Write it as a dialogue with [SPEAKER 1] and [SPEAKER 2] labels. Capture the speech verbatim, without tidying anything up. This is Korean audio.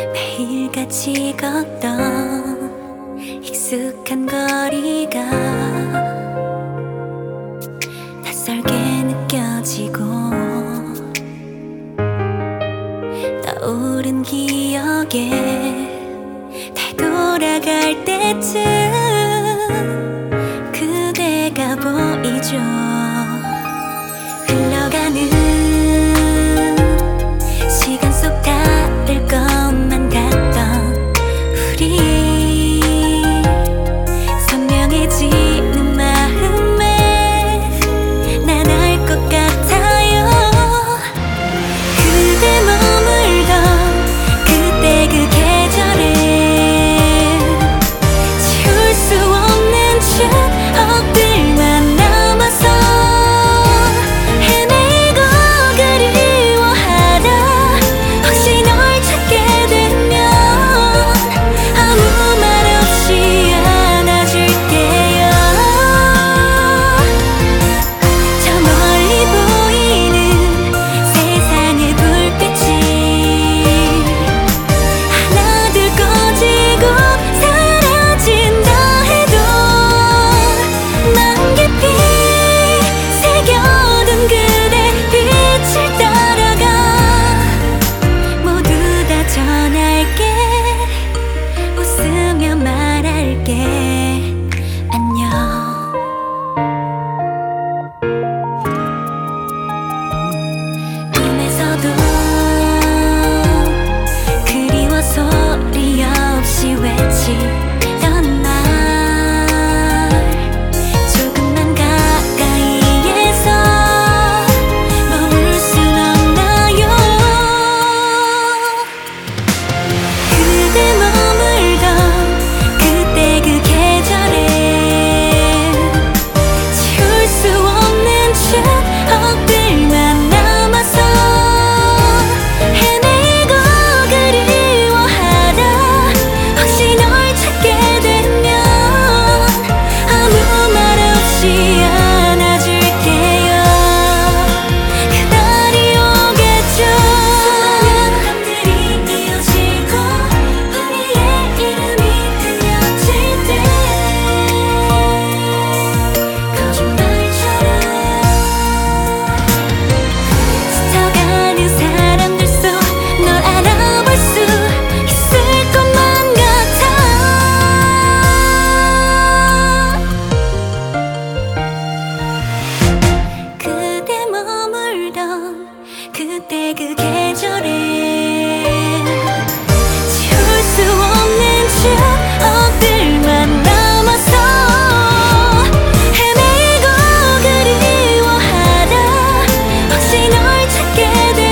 [SPEAKER 1] 매일같이 걷던 익숙한 거리가 낯설게 느껴지고 떠오른 기억에 되돌아갈 때쯤 그대가 보이죠. 흘러가는 시간 속 다를 것만 같던 우리 선명해지는 마음에 난 알 것 같아요. 그대 머물던 그때 그 계절에 지울 수 없는 추억들만 남아서 헤매고 그리워하다 혹시 널 찾게 되면 아무 말 없이 안아줄게요. 저 멀리 보이는 세상의 불빛이 하나둘 꺼지고 사라진다 해도 난 깊이 새겨둔 그대 빛을 따라가 모두 다 전할게. 웃으며 말할게. 안녕. 꿈에서도 그리워 소리 없이 외치던 날 조금만 가까이에서 머물 순 없나요? 그대 머물던 그때 그 계절에 지울 수 없는 추억들만 남아서 헤매고 그리워하다 혹시 널 찾게 되면 아무 말 없이 안아줄게요. 그날이 오겠죠. 수많은 밤들이 이어지고 우리의 이름이 들려질 때 거짓말처럼 스쳐가는 사람들 속 널 알아볼 수 있을 것만 같아. 그대 머물던 그때 그 계절에 지울 수 없는 추억들만 남아서 헤매고 그리워하다 혹시 널 찾게 되면